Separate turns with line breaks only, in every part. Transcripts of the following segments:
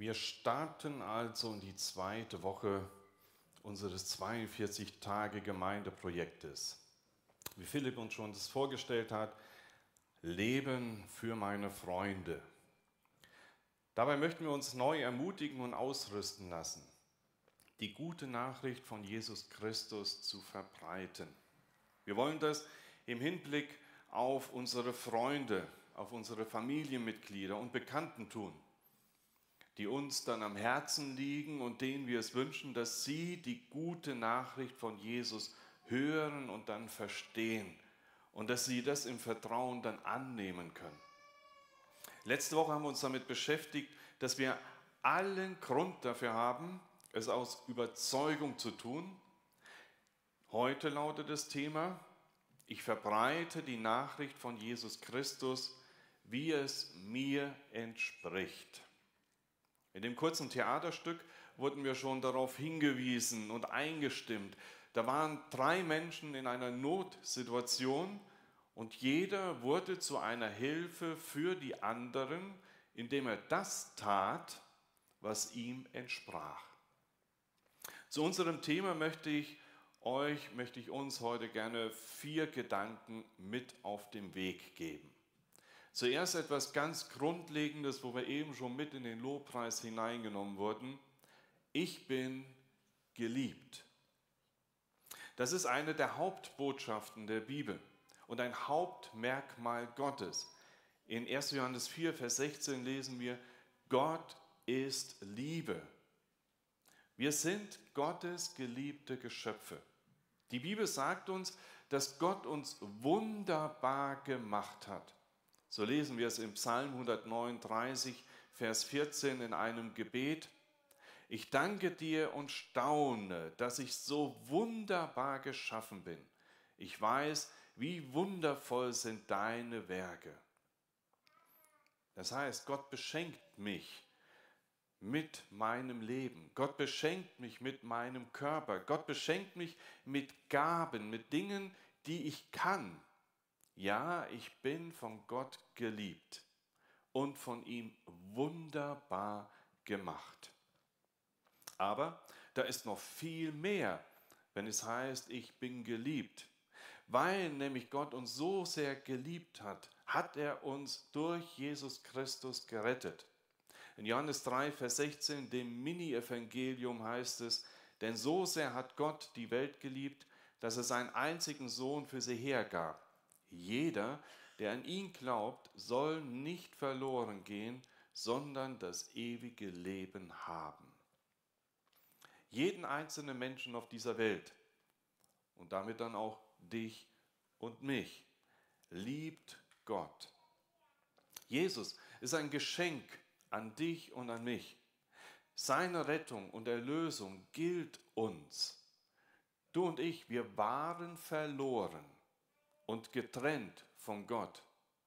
Wir starten also in die zweite Woche unseres 42-Tage-Gemeindeprojektes. Wie Philipp uns schon das vorgestellt hat, Leben für meine Freunde. Dabei möchten wir uns neu ermutigen und ausrüsten lassen, die gute Nachricht von Jesus Christus zu verbreiten. Wir wollen das im Hinblick auf unsere Freunde, auf unsere Familienmitglieder und Bekannten tun, die uns dann am Herzen liegen und denen wir es wünschen, dass sie die gute Nachricht von Jesus hören und dann verstehen und dass sie das im Vertrauen dann annehmen können. Letzte Woche haben wir uns damit beschäftigt, dass wir allen Grund dafür haben, es aus Überzeugung zu tun. Heute lautet das Thema: Ich verbreite die Nachricht von Jesus Christus, wie es mir entspricht. In dem kurzen Theaterstück wurden wir schon darauf hingewiesen und eingestimmt. Da waren 3 Menschen in einer Notsituation und jeder wurde zu einer Hilfe für die anderen, indem er das tat, was ihm entsprach. Zu unserem Thema möchte ich uns heute gerne 4 Gedanken mit auf den Weg geben. Zuerst etwas ganz Grundlegendes, wo wir eben schon mit in den Lobpreis hineingenommen wurden. Ich bin geliebt. Das ist eine der Hauptbotschaften der Bibel und ein Hauptmerkmal Gottes. In 1. Johannes 4, Vers 16 lesen wir: Gott ist Liebe. Wir sind Gottes geliebte Geschöpfe. Die Bibel sagt uns, dass Gott uns wunderbar gemacht hat. So lesen wir es im Psalm 139, Vers 14 in einem Gebet: Ich danke dir und staune, dass ich so wunderbar geschaffen bin. Ich weiß, wie wundervoll sind deine Werke. Das heißt, Gott beschenkt mich mit meinem Leben. Gott beschenkt mich mit meinem Körper. Gott beschenkt mich mit Gaben, mit Dingen, die ich kann. Ja, ich bin von Gott geliebt und von ihm wunderbar gemacht. Aber da ist noch viel mehr, wenn es heißt, ich bin geliebt. Weil nämlich Gott uns so sehr geliebt hat, hat er uns durch Jesus Christus gerettet. In Johannes 3, Vers 16, dem Mini-Evangelium, heißt es: Denn so sehr hat Gott die Welt geliebt, dass er seinen einzigen Sohn für sie hergab. Jeder, der an ihn glaubt, soll nicht verloren gehen, sondern das ewige Leben haben. Jeden einzelnen Menschen auf dieser Welt und damit dann auch dich und mich liebt Gott. Jesus ist ein Geschenk an dich und an mich. Seine Rettung und Erlösung gilt uns. Du und ich, wir waren verloren und getrennt von Gott.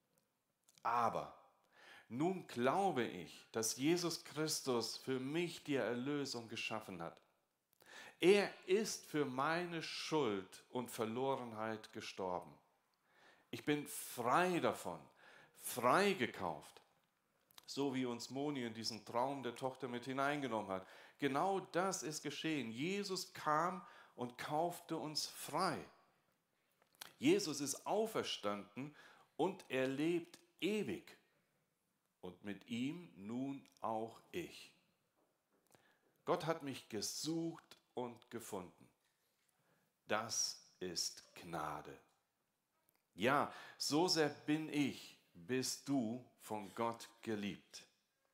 Aber nun glaube ich, dass Jesus Christus für mich die Erlösung geschaffen hat. Er ist für meine Schuld und Verlorenheit gestorben. Ich bin frei davon, freigekauft, so wie uns Moni in diesen Traum der Tochter mit hineingenommen hat. Genau das ist geschehen. Jesus kam und kaufte uns frei. Jesus ist auferstanden und er lebt ewig. Und mit ihm nun auch ich. Gott hat mich gesucht und gefunden. Das ist Gnade. Ja, so sehr bist du von Gott geliebt.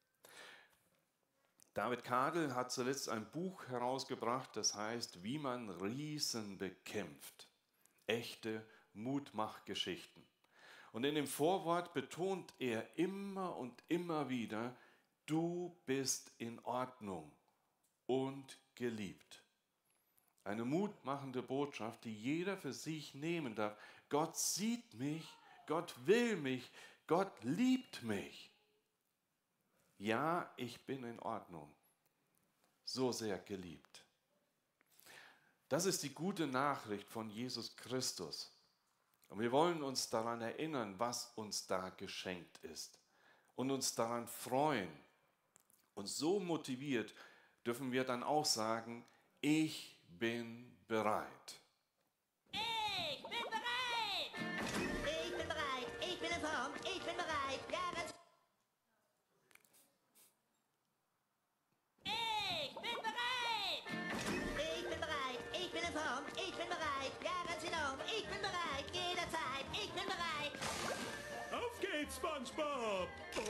David Kadel hat zuletzt ein Buch herausgebracht, das heißt, wie man Riesen bekämpft. Echte Mutmachgeschichten. Und in dem Vorwort betont er immer und immer wieder: Du bist in Ordnung und geliebt. Eine mutmachende Botschaft, die jeder für sich nehmen darf. Gott sieht mich, Gott will mich, Gott liebt mich. Ja, ich bin in Ordnung. So sehr geliebt. Das ist die gute Nachricht von Jesus Christus. Und wir wollen uns daran erinnern, was uns da geschenkt ist. Und uns daran freuen Und so motiviert dürfen wir dann auch sagen, ich bin bereit.
Ich bin bereit! Ich bin bereit, ich bin in Form, ich bin bereit, ja, ganz... Ich bin bereit! Ich bin bereit, ich bin in Form, ich bin bereit, ja, ganz enorm, ich bin bereit, jederzeit, ich bin bereit!
Auf geht's, SpongeBob!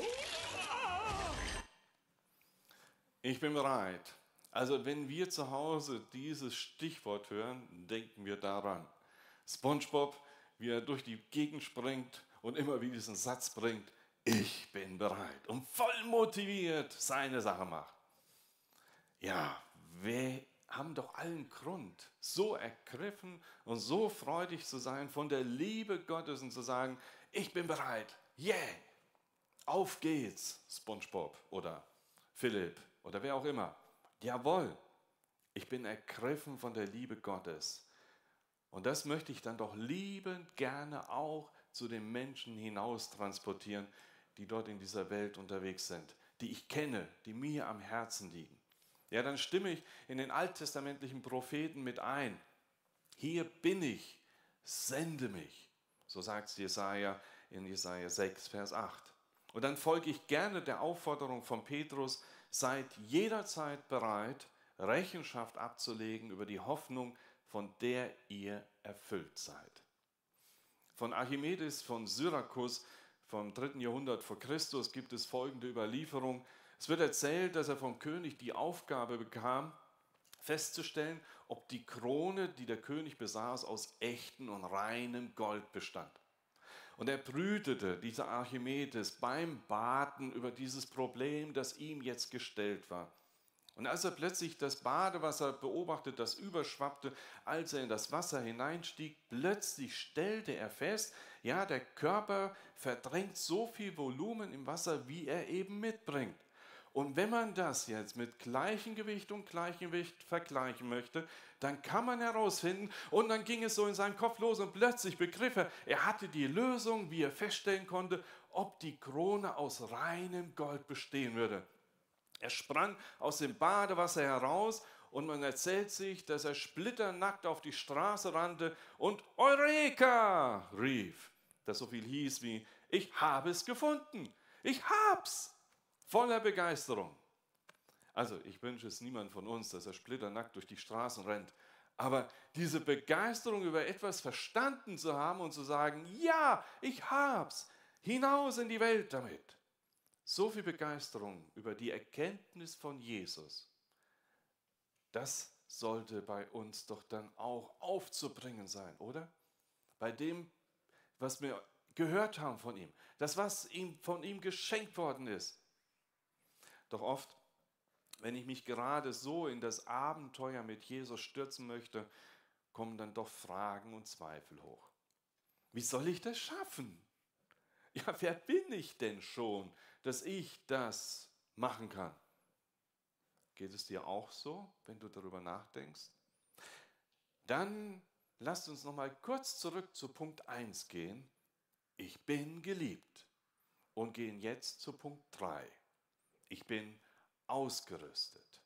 Ich bin bereit. Also wenn wir zu Hause dieses Stichwort hören, denken wir daran. SpongeBob, wie er durch die Gegend springt und immer wieder diesen Satz bringt, ich bin bereit und voll motiviert seine Sache macht. Ja, wir haben doch allen Grund, so ergriffen und so freudig zu sein von der Liebe Gottes und zu sagen, ich bin bereit, yeah, auf geht's, SpongeBob oder Philipp oder wer auch immer. Jawohl, ich bin ergriffen von der Liebe Gottes. Und das möchte ich dann doch liebend gerne auch zu den Menschen hinaus transportieren, die dort in dieser Welt unterwegs sind, die ich kenne, die mir am Herzen liegen. Ja, dann stimme ich in den alttestamentlichen Propheten mit ein. Hier bin ich, sende mich. So sagt es Jesaja in Jesaja 6, Vers 8. Und dann folge ich gerne der Aufforderung von Petrus, seid jederzeit bereit, Rechenschaft abzulegen über die Hoffnung, von der ihr erfüllt seid. Von Archimedes von Syrakus vom 3. Jahrhundert vor Christus gibt es folgende Überlieferung. Es wird erzählt, dass er vom König die Aufgabe bekam, festzustellen, ob die Krone, die der König besaß, aus echtem und reinem Gold bestand. Und er brütete, dieser Archimedes, beim Baden über dieses Problem, das ihm jetzt gestellt war. Und als er plötzlich das Badewasser beobachtet, das überschwappte, als er in das Wasser hineinstieg, plötzlich stellte er fest, ja, der Körper verdrängt so viel Volumen im Wasser, wie er eben mitbringt. Und wenn man das jetzt mit Gleichgewicht und Gleichgewicht vergleichen möchte, dann kann man herausfinden, und dann ging es so in seinem Kopf los und plötzlich begriff er hatte die Lösung, wie er feststellen konnte, ob die Krone aus reinem Gold bestehen würde. Er sprang aus dem Badewasser heraus und man erzählt sich, dass er splitternackt auf die Straße rannte und Eureka rief, das so viel hieß wie, ich habe es gefunden, ich hab's. Voller Begeisterung. Also ich wünsche es niemand von uns, dass er splitternackt durch die Straßen rennt. Aber diese Begeisterung über etwas verstanden zu haben und zu sagen, ja, ich hab's, hinaus in die Welt damit. So viel Begeisterung über die Erkenntnis von Jesus, das sollte bei uns doch dann auch aufzubringen sein, oder? Bei dem, was wir gehört haben von ihm, das, was von ihm geschenkt worden ist. Doch oft, wenn ich mich gerade so in das Abenteuer mit Jesus stürzen möchte, kommen dann doch Fragen und Zweifel hoch. Wie soll ich das schaffen? Ja, wer bin ich denn schon, dass ich das machen kann? Geht es dir auch so, wenn du darüber nachdenkst? Dann lasst uns noch mal kurz zurück zu Punkt 1 gehen. Ich bin geliebt. Und gehen jetzt zu Punkt 3. Ich bin ausgerüstet.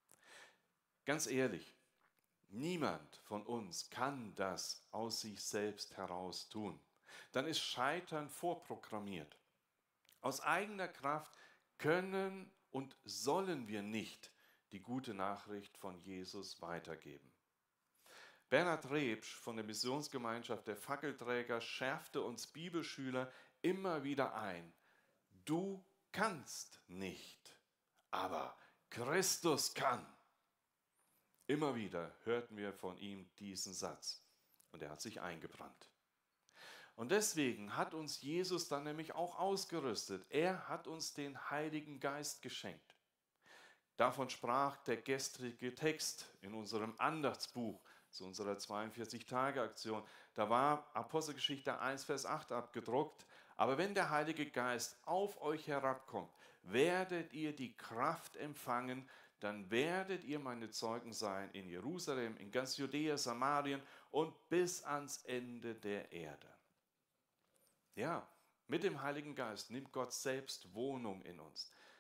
Ganz ehrlich, niemand von uns kann das aus sich selbst heraus tun. Dann ist Scheitern vorprogrammiert. Aus eigener Kraft können und sollen wir nicht die gute Nachricht von Jesus weitergeben. Bernhard Rebsch von der Missionsgemeinschaft der Fackelträger schärfte uns Bibelschüler immer wieder ein. Du kannst nicht, aber Christus kann. Immer wieder hörten wir von ihm diesen Satz und er hat sich eingebrannt. Und deswegen hat uns Jesus dann nämlich auch ausgerüstet. Er hat uns den Heiligen Geist geschenkt. Davon sprach der gestrige Text in unserem Andachtsbuch zu unserer 42-Tage-Aktion. Da war Apostelgeschichte 1, Vers 8 abgedruckt. Aber wenn der Heilige Geist auf euch herabkommt, werdet ihr die Kraft empfangen, dann werdet ihr meine Zeugen sein in Jerusalem, in ganz Judäa, Samarien und bis ans Ende der Erde. Ja, mit dem Heiligen Geist nimmt Gott selbst Wohnung in uns.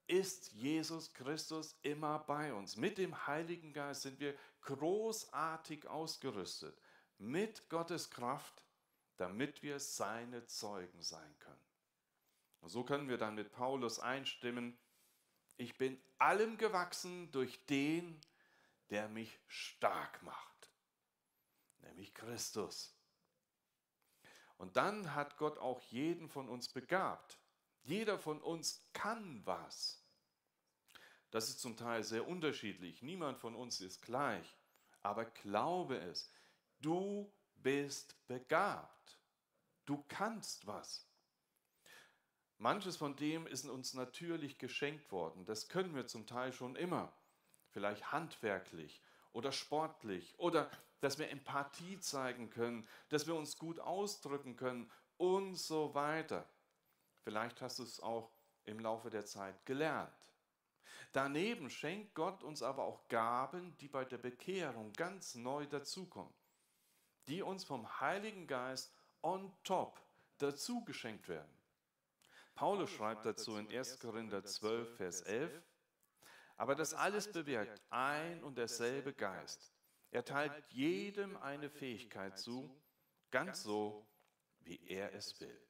ist Jesus Christus immer bei uns. Mit dem Heiligen Geist sind wir großartig ausgerüstet, mit Gottes Kraft, damit wir seine Zeugen sein können. Und so können wir dann mit Paulus einstimmen: Ich bin allem gewachsen durch den, der mich stark macht, nämlich Christus. Und dann hat Gott auch jeden von uns begabt. Jeder von uns kann was. Das ist zum Teil sehr unterschiedlich. Niemand von uns ist gleich. Aber glaube es, du bist begabt. Du kannst was. Manches von dem ist uns natürlich geschenkt worden. Das können wir zum Teil schon immer. Vielleicht handwerklich oder sportlich oder dass wir Empathie zeigen können, dass wir uns gut ausdrücken können und so weiter. Vielleicht hast du es auch im Laufe der Zeit gelernt. Daneben schenkt Gott uns aber auch Gaben, die bei der Bekehrung ganz neu dazukommen, die uns vom Heiligen Geist on top dazu geschenkt werden. Paulus schreibt dazu in 1. Korinther 12, Vers 11, aber das alles bewirkt ein und derselbe Geist. Er teilt jedem eine Fähigkeit zu, ganz so, wie er es will.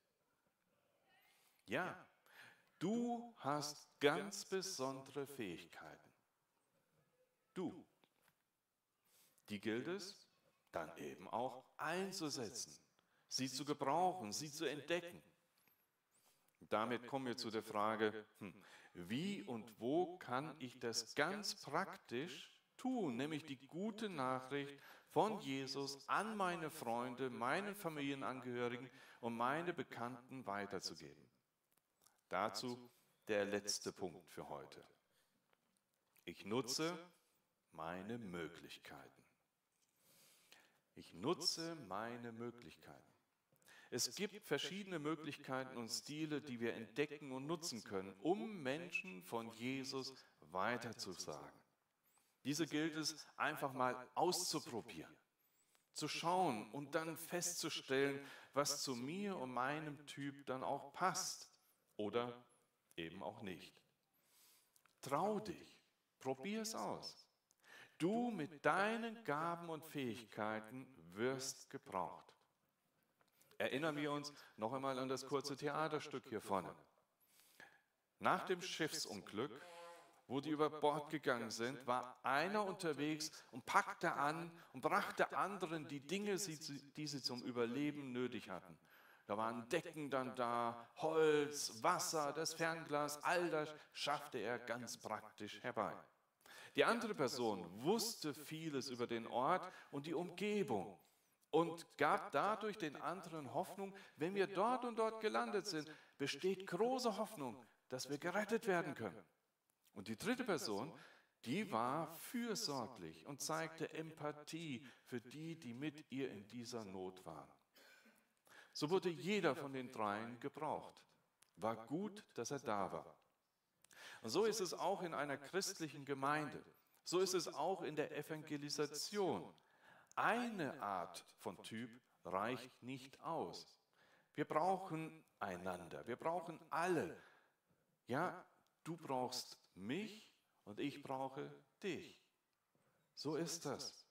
Ja, du hast ganz besondere Fähigkeiten. Du. Die gilt es dann eben auch einzusetzen, sie zu gebrauchen, sie zu entdecken. Damit kommen wir zu der Frage, wie und wo kann ich das ganz praktisch tun, nämlich die gute Nachricht von Jesus an meine Freunde, meine Familienangehörigen und meine Bekannten weiterzugeben. Dazu der letzte Punkt für heute. Ich nutze meine Möglichkeiten. Ich nutze meine Möglichkeiten. Es gibt verschiedene Möglichkeiten und Stile, die wir entdecken und nutzen können, um Menschen von Jesus weiterzusagen. Diese gilt es einfach mal auszuprobieren, zu schauen und dann festzustellen, was zu mir und meinem Typ dann auch passt oder eben auch nicht. Trau dich, probier es aus. Du mit deinen Gaben und Fähigkeiten wirst gebraucht. Erinnern wir uns noch einmal an das kurze Theaterstück hier vorne. Nach dem Schiffsunglück, wo die über Bord gegangen sind, war einer unterwegs und packte an und brachte anderen die Dinge, die sie zum Überleben nötig hatten. Da waren Decken dann da, Holz, Wasser, das Fernglas, all das schaffte er ganz praktisch herbei. Die andere Person wusste vieles über den Ort und die Umgebung und gab dadurch den anderen Hoffnung, wenn wir dort und dort gelandet sind, besteht große Hoffnung, dass wir gerettet werden können. Und die dritte Person, die war fürsorglich und zeigte Empathie für die, die mit ihr in dieser Not waren. So wurde jeder von den dreien gebraucht. War gut, dass er da war. Und so ist es auch in einer christlichen Gemeinde. So ist es auch in der Evangelisation. Eine Art von Typ reicht nicht aus. Wir brauchen einander. Wir brauchen alle. Ja, du brauchst mich und ich brauche dich. So ist das.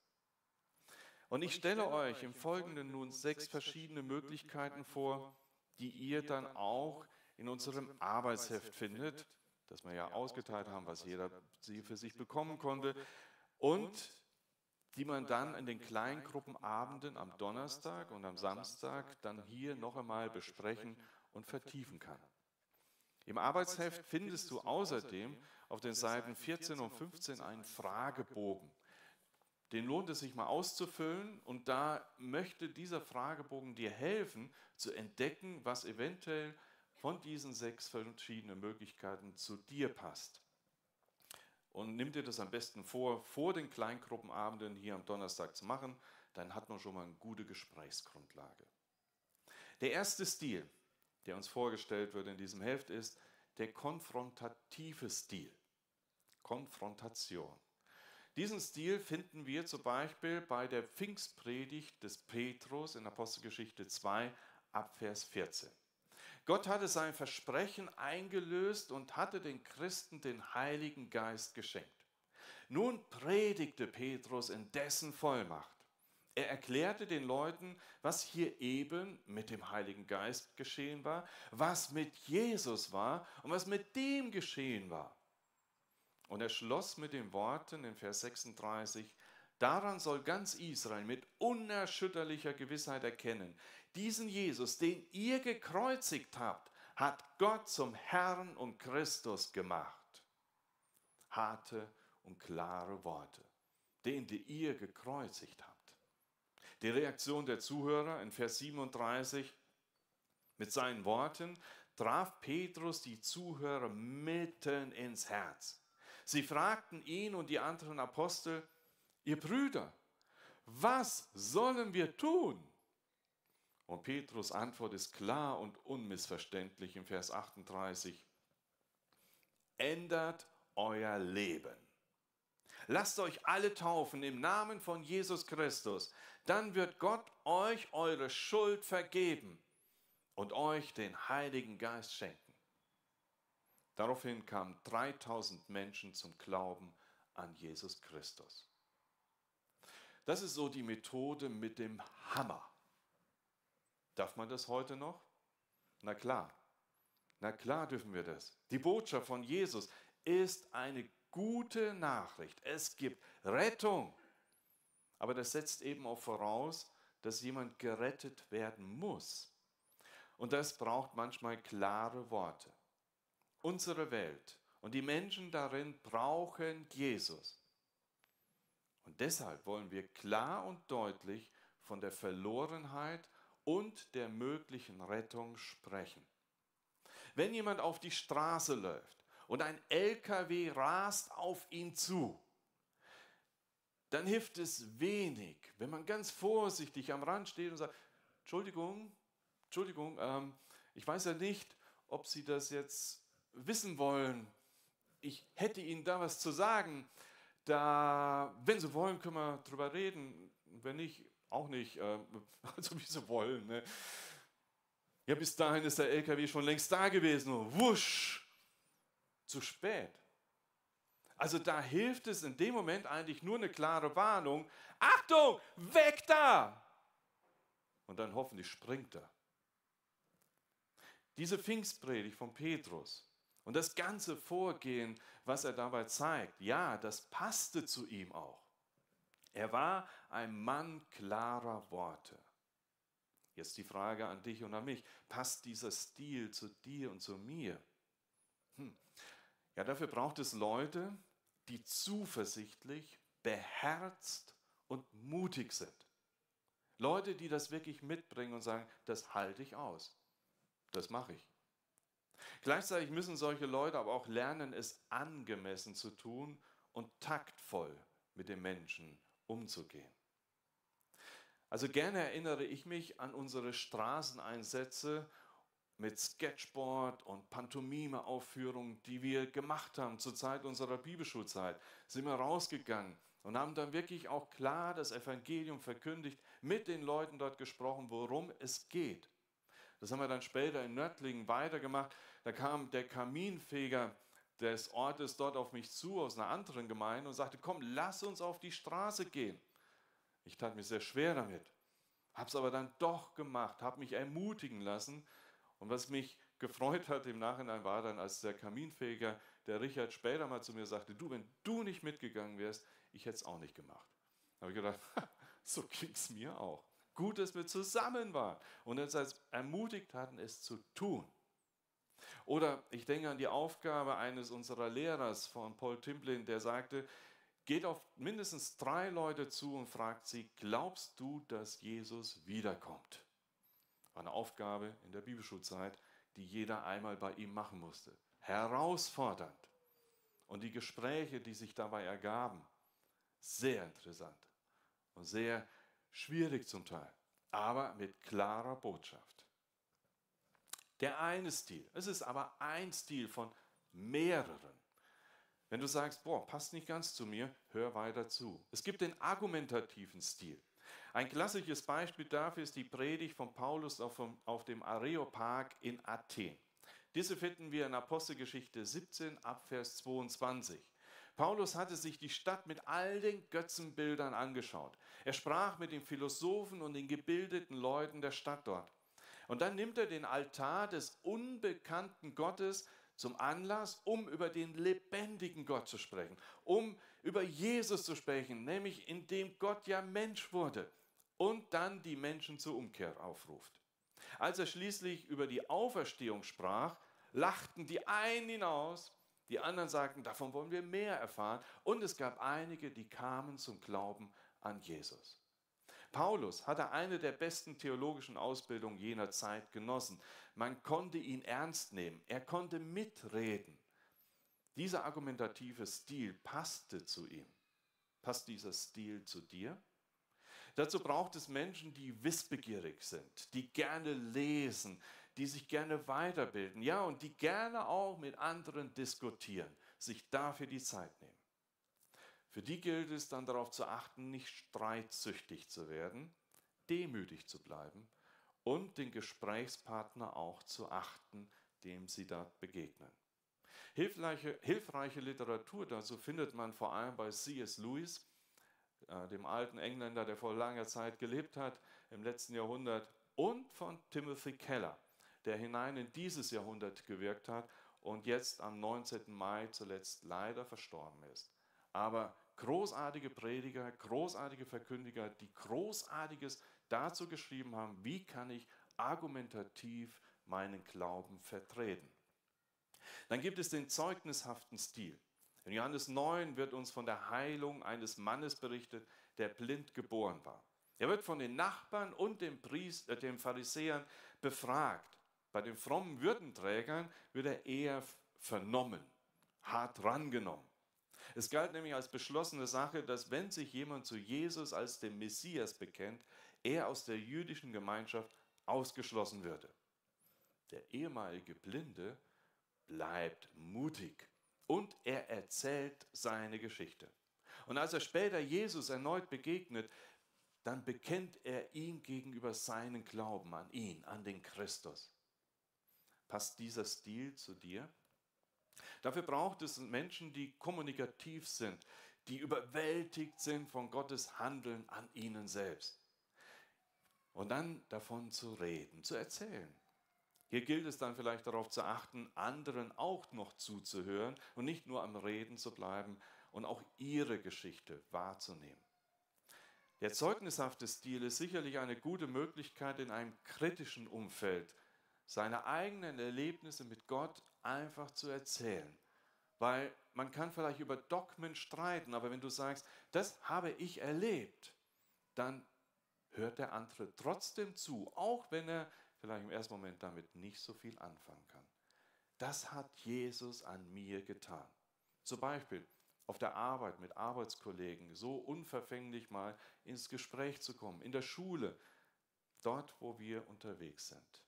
Und ich stelle euch im Folgenden nun 6 verschiedene Möglichkeiten vor, die ihr dann auch in unserem Arbeitsheft findet, das wir ja ausgeteilt haben, was jeder sie für sich bekommen konnte, und die man dann in den Kleingruppenabenden am Donnerstag und am Samstag dann hier noch einmal besprechen und vertiefen kann. Im Arbeitsheft findest du außerdem auf den Seiten 14 und 15 einen Fragebogen. Den lohnt es sich mal auszufüllen und da möchte dieser Fragebogen dir helfen, zu entdecken, was eventuell von diesen 6 verschiedenen Möglichkeiten zu dir passt. Und nimm dir das am besten vor den Kleingruppenabenden hier am Donnerstag zu machen, dann hat man schon mal eine gute Gesprächsgrundlage. Der erste Stil, der uns vorgestellt wird in diesem Heft, ist der konfrontative Stil. Konfrontation. Diesen Stil finden wir zum Beispiel bei der Pfingstpredigt des Petrus in Apostelgeschichte 2 ab Vers 14. Gott hatte sein Versprechen eingelöst und hatte den Christen den Heiligen Geist geschenkt. Nun predigte Petrus in dessen Vollmacht. Er erklärte den Leuten, was hier eben mit dem Heiligen Geist geschehen war, was mit Jesus war und was mit dem geschehen war. Und er schloss mit den Worten in Vers 36, daran soll ganz Israel mit unerschütterlicher Gewissheit erkennen, diesen Jesus, den ihr gekreuzigt habt, hat Gott zum Herrn und Christus gemacht. Harte und klare Worte, den ihr gekreuzigt habt. Die Reaktion der Zuhörer in Vers 37 mit seinen Worten traf Petrus die Zuhörer mitten ins Herz. Sie fragten ihn und die anderen Apostel, ihr Brüder, was sollen wir tun? Und Petrus' Antwort ist klar und unmissverständlich im Vers 38. Ändert euer Leben. Lasst euch alle taufen im Namen von Jesus Christus. Dann wird Gott euch eure Schuld vergeben und euch den Heiligen Geist schenken. Daraufhin kamen 3000 Menschen zum Glauben an Jesus Christus. Das ist so die Methode mit dem Hammer. Darf man das heute noch? Na klar dürfen wir das. Die Botschaft von Jesus ist eine gute Nachricht. Es gibt Rettung. Aber das setzt eben auch voraus, dass jemand gerettet werden muss. Und das braucht manchmal klare Worte. Unsere Welt und die Menschen darin brauchen Jesus. Und deshalb wollen wir klar und deutlich von der Verlorenheit und der möglichen Rettung sprechen. Wenn jemand auf die Straße läuft und ein LKW rast auf ihn zu, dann hilft es wenig, wenn man ganz vorsichtig am Rand steht und sagt, Entschuldigung, ich weiß ja nicht, ob Sie das jetzt wissen wollen. Ich hätte Ihnen da was zu sagen. Wenn Sie wollen, können wir drüber reden. Wenn nicht, auch nicht. Also wie Sie wollen. Ne? Ja, bis dahin ist der LKW schon längst da gewesen. Und wusch, zu spät. Also da hilft es in dem Moment eigentlich nur eine klare Warnung. Achtung, weg da! Und dann hoffentlich springt er. Diese Pfingstpredigt von Petrus und das ganze Vorgehen, was er dabei zeigt, ja, das passte zu ihm auch. Er war ein Mann klarer Worte. Jetzt die Frage an dich und an mich, passt dieser Stil zu dir und zu mir? Ja, dafür braucht es Leute, die zuversichtlich, beherzt und mutig sind. Leute, die das wirklich mitbringen und sagen, das halte ich aus. Das mache ich. Gleichzeitig müssen solche Leute aber auch lernen, es angemessen zu tun und taktvoll mit den Menschen umzugehen. Also gerne erinnere ich mich an unsere Straßeneinsätze mit Sketchboard und Pantomime-Aufführungen, die wir gemacht haben zur Zeit unserer Bibelschulzeit. Sind wir rausgegangen und haben dann wirklich auch klar das Evangelium verkündigt, mit den Leuten dort gesprochen, worum es geht. Das haben wir dann später in Nördlingen weitergemacht. Da kam der Kaminfeger des Ortes dort auf mich zu, aus einer anderen Gemeinde, und sagte, komm, lass uns auf die Straße gehen. Ich tat mir sehr schwer damit, habe es aber dann doch gemacht, habe mich ermutigen lassen. Und was mich gefreut hat im Nachhinein war dann, als der Kaminfeger, der Richard, später mal zu mir sagte, du, wenn du nicht mitgegangen wärst, ich hätte es auch nicht gemacht. Da habe ich gedacht, so ging es mir auch. Gut, dass wir zusammen waren und uns ermutigt hatten, es zu tun. Oder ich denke an die Aufgabe eines unserer Lehrers von Paul Timplin, der sagte, geht auf mindestens 3 Leute zu und fragt sie, glaubst du, dass Jesus wiederkommt? Eine Aufgabe in der Bibelschulzeit, die jeder einmal bei ihm machen musste. Herausfordernd. Und die Gespräche, die sich dabei ergaben, sehr interessant und sehr schwierig zum Teil, aber mit klarer Botschaft. Der eine Stil, es ist aber ein Stil von mehreren. Wenn du sagst, passt nicht ganz zu mir, hör weiter zu. Es gibt den argumentativen Stil. Ein klassisches Beispiel dafür ist die Predigt von Paulus auf dem Areopag in Athen. Diese finden wir in Apostelgeschichte 17 ab Vers 22. Paulus hatte sich die Stadt mit all den Götzenbildern angeschaut. Er sprach mit den Philosophen und den gebildeten Leuten der Stadt dort. Und dann nimmt er den Altar des unbekannten Gottes zum Anlass, um über den lebendigen Gott zu sprechen, um über Jesus zu sprechen, nämlich indem Gott ja Mensch wurde und dann die Menschen zur Umkehr aufruft. Als er schließlich über die Auferstehung sprach, lachten die einen hinaus, die anderen sagten, davon wollen wir mehr erfahren, und es gab einige, die kamen zum Glauben an Jesus. Paulus hatte eine der besten theologischen Ausbildungen jener Zeit genossen. Man konnte ihn ernst nehmen, er konnte mitreden. Dieser argumentative Stil passte zu ihm. Passt dieser Stil zu dir? Dazu braucht es Menschen, die wissbegierig sind, die gerne lesen, die sich gerne weiterbilden, ja, und die gerne auch mit anderen diskutieren, sich dafür die Zeit nehmen. Für die gilt es dann darauf zu achten, nicht streitsüchtig zu werden, demütig zu bleiben und den Gesprächspartner auch zu achten, dem sie dort begegnen. Hilfreiche Literatur dazu findet man vor allem bei C.S. Lewis, dem alten Engländer, der vor langer Zeit gelebt hat, im letzten Jahrhundert, und von Timothy Keller, der hinein in dieses Jahrhundert gewirkt hat und jetzt am 19. Mai zuletzt leider verstorben ist. Aber großartige Prediger, großartige Verkündiger, die Großartiges dazu geschrieben haben, wie kann ich argumentativ meinen Glauben vertreten. Dann gibt es den zeugnishaften Stil. In Johannes 9 wird uns von der Heilung eines Mannes berichtet, der blind geboren war. Er wird von den Nachbarn und den Pharisäern befragt. Bei den frommen Würdenträgern wird er eher vernommen, hart rangenommen. Es galt nämlich als beschlossene Sache, dass wenn sich jemand zu Jesus als dem Messias bekennt, er aus der jüdischen Gemeinschaft ausgeschlossen würde. Der ehemalige Blinde bleibt mutig und er erzählt seine Geschichte. Und als er später Jesus erneut begegnet, dann bekennt er ihn gegenüber seinen Glauben an ihn, an den Christus. Passt dieser Stil zu dir? Dafür braucht es Menschen, die kommunikativ sind, die überwältigt sind von Gottes Handeln an ihnen selbst. Und dann davon zu reden, zu erzählen. Hier gilt es dann vielleicht darauf zu achten, anderen auch noch zuzuhören und nicht nur am Reden zu bleiben und auch ihre Geschichte wahrzunehmen. Der zeugnishafte Stil ist sicherlich eine gute Möglichkeit, in einem kritischen Umfeld seine eigenen Erlebnisse mit Gott einfach zu erzählen. Weil man kann vielleicht über Dogmen streiten, aber wenn du sagst, das habe ich erlebt, dann hört der andere trotzdem zu, auch wenn er vielleicht im ersten Moment damit nicht so viel anfangen kann. Das hat Jesus an mir getan. Zum Beispiel auf der Arbeit mit Arbeitskollegen, so unverfänglich mal ins Gespräch zu kommen, in der Schule, dort, wo wir unterwegs sind.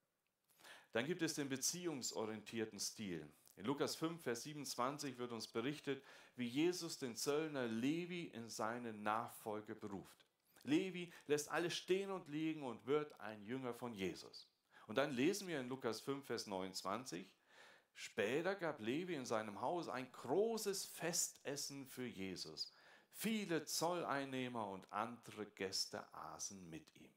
Dann gibt es den beziehungsorientierten Stil. In Lukas 5, Vers 27 wird uns berichtet, wie Jesus den Zöllner Levi in seine Nachfolge beruft. Levi lässt alles stehen und liegen und wird ein Jünger von Jesus. Und dann lesen wir in Lukas 5, Vers 29, später gab Levi in seinem Haus ein großes Festessen für Jesus. Viele Zolleinnehmer und andere Gäste aßen mit ihm.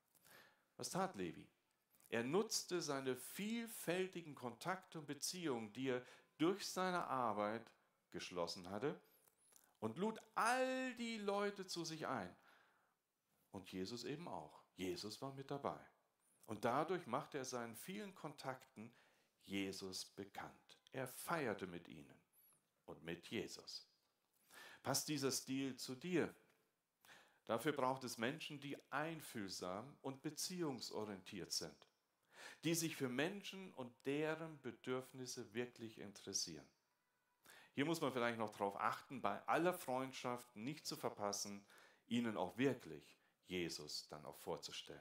Was tat Levi? Er nutzte seine vielfältigen Kontakte und Beziehungen, die er durch seine Arbeit geschlossen hatte, und lud all die Leute zu sich ein. Und Jesus eben auch. Jesus war mit dabei. Und dadurch machte er seinen vielen Kontakten Jesus bekannt. Er feierte mit ihnen und mit Jesus. Passt dieser Stil zu dir? Dafür braucht es Menschen, die einfühlsam und beziehungsorientiert sind, die sich für Menschen und deren Bedürfnisse wirklich interessieren. Hier muss man vielleicht noch darauf achten, bei aller Freundschaft nicht zu verpassen, ihnen auch wirklich Jesus dann auch vorzustellen.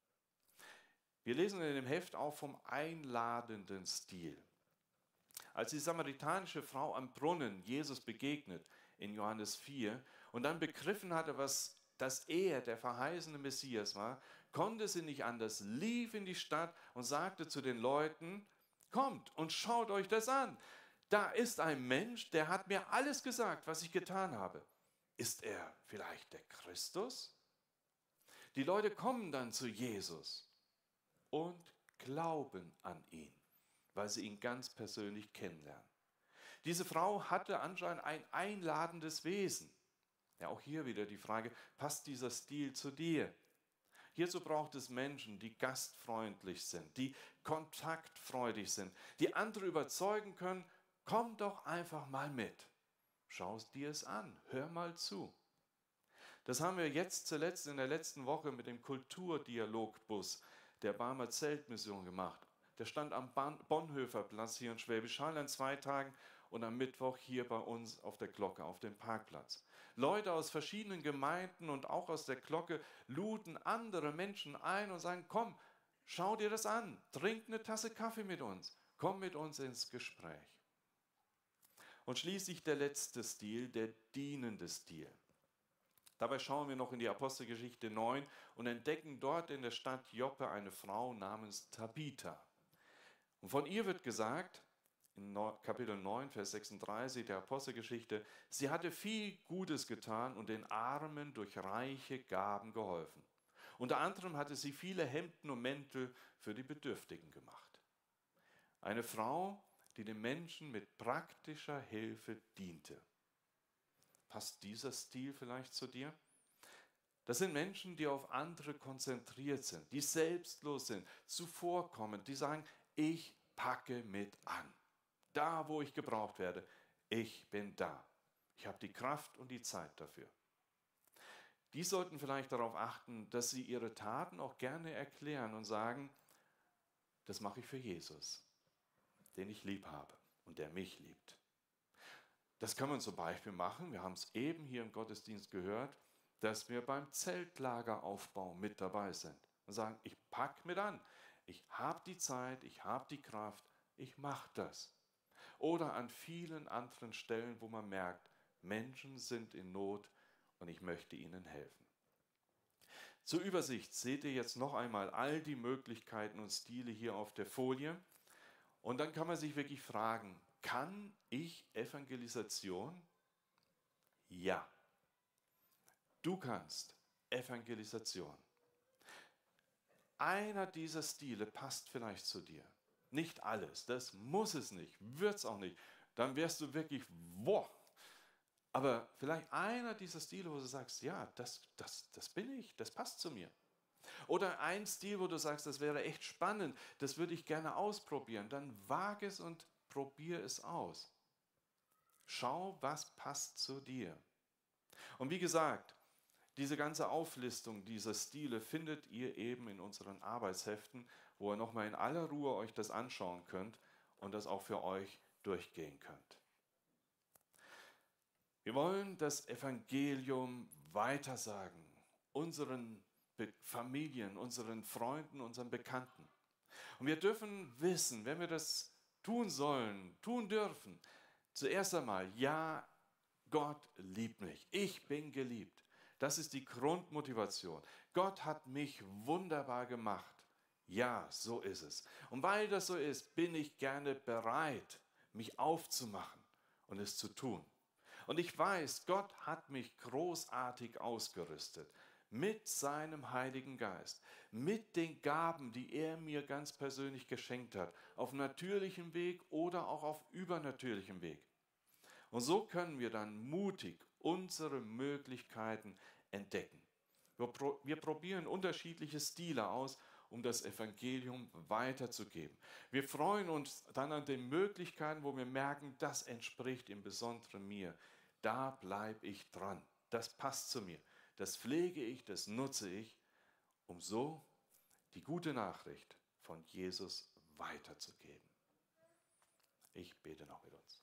Wir lesen in dem Heft auch vom einladenden Stil. Als die samaritanische Frau am Brunnen Jesus begegnet in Johannes 4 und dann begriffen hatte, was dass er der verheißene Messias war, konnte sie nicht anders, lief in die Stadt und sagte zu den Leuten, kommt und schaut euch das an. Da ist ein Mensch, der hat mir alles gesagt, was ich getan habe. Ist er vielleicht der Christus? Die Leute kommen dann zu Jesus und glauben an ihn, weil sie ihn ganz persönlich kennenlernen. Diese Frau hatte anscheinend ein einladendes Wesen. Ja, auch hier wieder die Frage, passt dieser Stil zu dir? Hierzu braucht es Menschen, die gastfreundlich sind, die kontaktfreudig sind, die andere überzeugen können, komm doch einfach mal mit. Schau dir es an, hör mal zu. Das haben wir jetzt zuletzt in der letzten Woche mit dem Kulturdialogbus der Barmer Zeltmission gemacht. Der stand am Bonhoeffer Platz hier in Schwäbisch Hall an 2 Tagen und am Mittwoch hier bei uns auf der Glocke, auf dem Parkplatz. Leute aus verschiedenen Gemeinden und auch aus der Glocke luden andere Menschen ein und sagen, komm, schau dir das an, trink eine Tasse Kaffee mit uns, komm mit uns ins Gespräch. Und schließlich der letzte Stil, der dienende Stil. Dabei schauen wir noch in die Apostelgeschichte 9 und entdecken dort in der Stadt Joppe eine Frau namens Tabitha. Und von ihr wird gesagt, in Kapitel 9, Vers 36 der Apostelgeschichte, sie hatte viel Gutes getan und den Armen durch reiche Gaben geholfen. Unter anderem hatte sie viele Hemden und Mäntel für die Bedürftigen gemacht. Eine Frau, die den Menschen mit praktischer Hilfe diente. Passt dieser Stil vielleicht zu dir? Das sind Menschen, die auf andere konzentriert sind, die selbstlos sind, zuvorkommend, die sagen, ich packe mit an. Da, wo ich gebraucht werde, ich bin da. Ich habe die Kraft und die Zeit dafür. Die sollten vielleicht darauf achten, dass sie ihre Taten auch gerne erklären und sagen, das mache ich für Jesus, den ich lieb habe und der mich liebt. Das kann man zum Beispiel machen, wir haben es eben hier im Gottesdienst gehört, dass wir beim Zeltlageraufbau mit dabei sind und sagen, ich packe mit an, ich habe die Zeit, ich habe die Kraft, ich mache das. Oder an vielen anderen Stellen, wo man merkt, Menschen sind in Not und ich möchte ihnen helfen. Zur Übersicht seht ihr jetzt noch einmal all die Möglichkeiten und Stile hier auf der Folie. Und dann kann man sich wirklich fragen, kann ich Evangelisation? Ja. Du kannst Evangelisation. Einer dieser Stile passt vielleicht zu dir. Nicht alles, das muss es nicht, wird es auch nicht. Dann wärst du wirklich, wow. Aber vielleicht einer dieser Stile, wo du sagst, ja, das bin ich, das passt zu mir. Oder ein Stil, wo du sagst, das wäre echt spannend, das würde ich gerne ausprobieren. Dann wage es und probier es aus. Schau, was passt zu dir. Und wie gesagt, diese ganze Auflistung dieser Stile findet ihr eben in unseren Arbeitsheften, wo ihr nochmal in aller Ruhe euch das anschauen könnt und das auch für euch durchgehen könnt. Wir wollen das Evangelium weitersagen, unseren Familien, unseren Freunden, unseren Bekannten. Und wir dürfen wissen, wenn wir das tun sollen, tun dürfen, zuerst einmal, ja, Gott liebt mich, ich bin geliebt. Das ist die Grundmotivation. Gott hat mich wunderbar gemacht. Ja, so ist es. Und weil das so ist, bin ich gerne bereit, mich aufzumachen und es zu tun. Und ich weiß, Gott hat mich großartig ausgerüstet mit seinem Heiligen Geist, mit den Gaben, die er mir ganz persönlich geschenkt hat, auf natürlichem Weg oder auch auf übernatürlichem Weg. Und so können wir dann mutig unsere Möglichkeiten entdecken. Wir probieren unterschiedliche Stile aus, um das Evangelium weiterzugeben. Wir freuen uns dann an den Möglichkeiten, wo wir merken, das entspricht im Besonderen mir. Da bleibe ich dran. Das passt zu mir. Das pflege ich, das nutze ich, um so die gute Nachricht von Jesus weiterzugeben. Ich bete noch mit uns.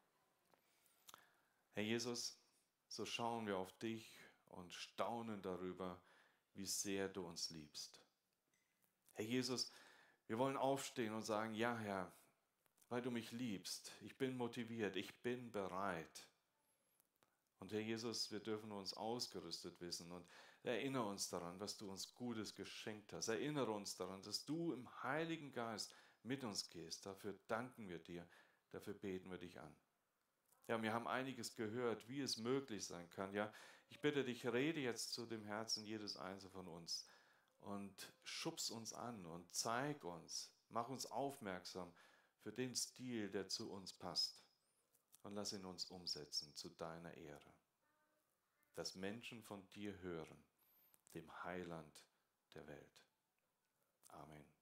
Herr Jesus, so schauen wir auf dich und staunen darüber, wie sehr du uns liebst. Herr Jesus, wir wollen aufstehen und sagen, ja Herr, weil du mich liebst, ich bin motiviert, ich bin bereit. Und Herr Jesus, wir dürfen uns ausgerüstet wissen und erinnere uns daran, was du uns Gutes geschenkt hast. Erinnere uns daran, dass du im Heiligen Geist mit uns gehst. Dafür danken wir dir, dafür beten wir dich an. Ja, wir haben einiges gehört, wie es möglich sein kann. Ja, ich bitte dich, rede jetzt zu dem Herzen jedes Einzelnen von uns und schubs uns an und zeig uns, mach uns aufmerksam für den Stil, der zu uns passt. Und lass ihn uns umsetzen zu deiner Ehre. Dass Menschen von dir hören, dem Heiland der Welt. Amen.